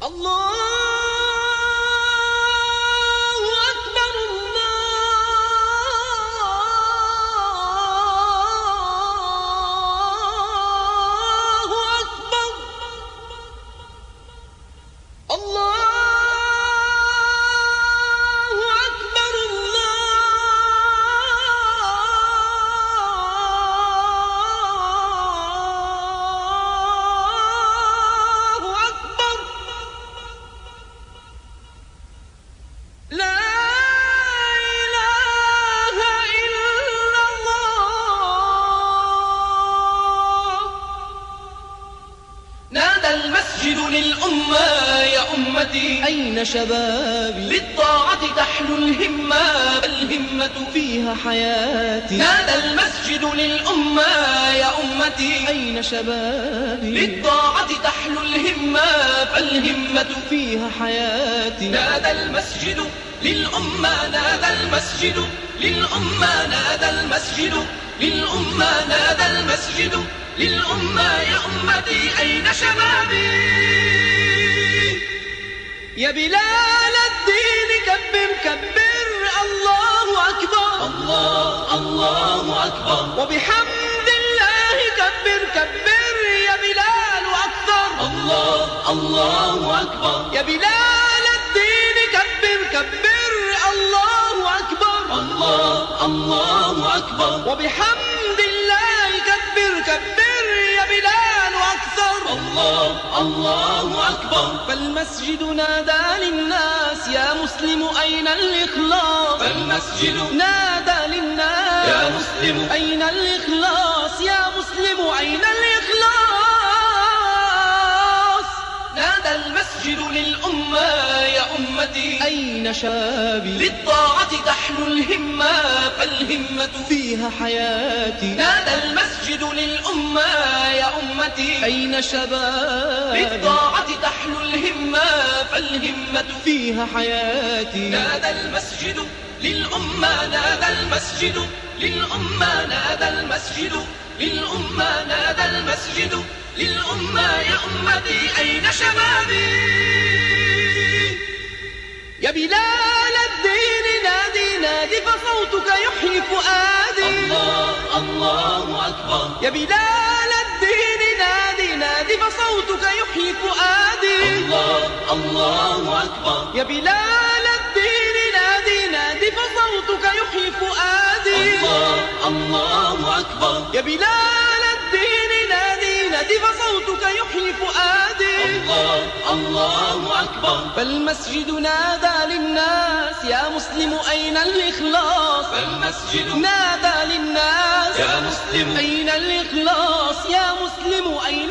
الله أكبر الله أكبر الله أكبر الله أكبر لا إله إلا الله. نادى المسجد للأمة يا أمتي أين شبابي؟ للطاعة تحلو الهمة الهمة فيها حياتي. نادى المسجد للأمة يا أمتي أين شبابي؟ للطاعة تحلو الهمة فالهمة فيها حياتي. نادى المسجد للأمة نادى المسجد للأمة نادى المسجد للأمة نادى المسجد للأمة يا أمتي أين شبابي؟ يا بلال الدين كبر كبر الله أكبر الله أكبر وبحمد الله كبر كبر يا بلال أكثر الله أكبر يا بلال الدين كبر كبر الله أكبر الله أكبر وبحمد الله كبر كبر يا بلال أكثر الله أكبر فالمسجد نادى للناس يا مسلم أين الإخلاص فالمسجد نادى للناس يا مسلم أين الإخلاص يا مسلم أين الإخلاص نادى المسجد للأمة يا أمتي أين شبابي للطاعة تحلو الهمة فالهمة فيها حياتي نادى المسجد للأمة يا أمتي أين شبابي للطاعة تحلو الهمة فالهمة فيها حياتي نادى المسجد للأمة نادى المسجد للأمة نادى المسجد للأمة نادى المسجد للأمة يا أمتي أين شبابي؟ يا بلال الدين نادي نادي فصوتك يحيي فؤادي الله أكبر يا بلال الدين نادي نادي فصوتك يحيي فؤادي الله أكبر يا بلال الدين نادي نادي فصوتك يحيي فؤادي الله أكبر يا بلال الدين نادي نادي فصوتك يحيي فؤادي الله أكبر فالمسجد نادى للناس يا مسلم أين الإخلاص فالمسجد نادى للناس يا مسلم أين الإخلاص يا مسلم أين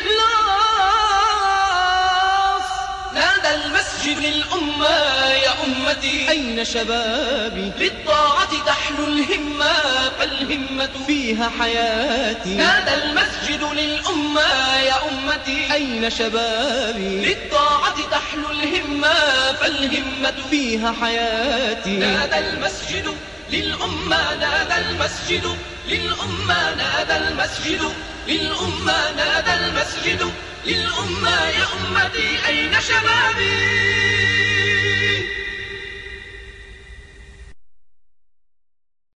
الإخلاص نادى المسجد للأمة يا أمتي أين شبابي للطاعة تحلو الهمة فالهمة فيها حياتي نادى المسجد للأمة يا أمتي أين شبابي للطاعة تحلو الهمة فالهمة فيها حياتي نادى المسجد للأمة نادى المسجد للأمة نادى المسجد للأمة نادى المسجد للأمة يا أمتي أين شبابي؟